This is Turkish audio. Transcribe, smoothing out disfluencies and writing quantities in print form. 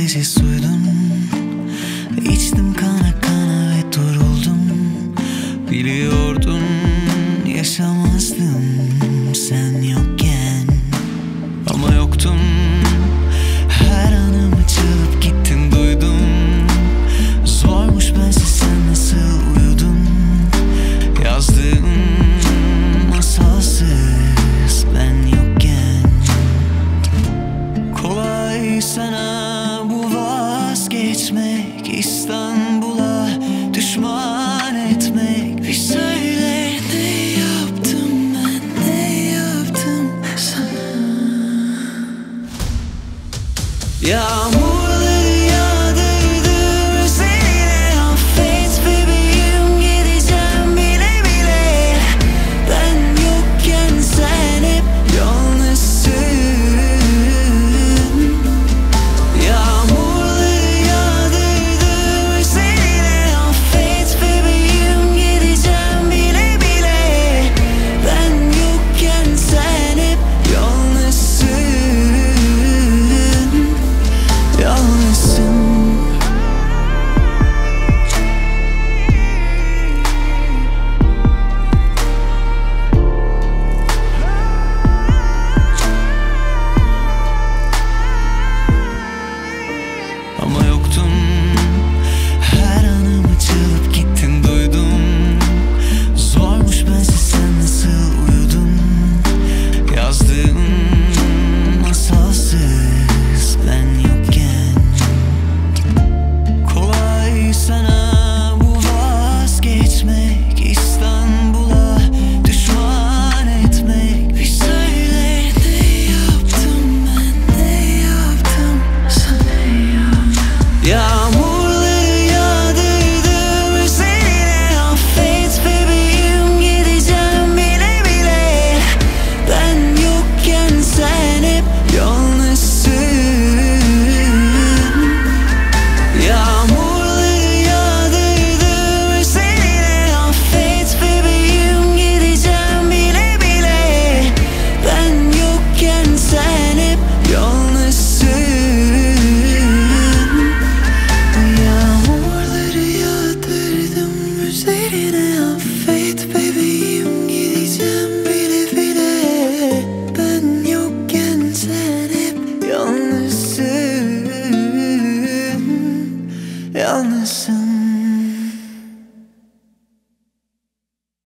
nefessiz uyudum. İçtim kana kana ve duruldum. Biliyordum yaşamazdım sen yokken. Ama yoktum, her anımı çalıp gittin duydum. Zormuş bensiz sen nasıl uyudun. Yazdığım masalsız ben yokken. Kolay sana bu vazgeçmek, İstanbul'a düşman etmek. Bir söyle ne yaptım ben, ne yaptım sana? Yağmur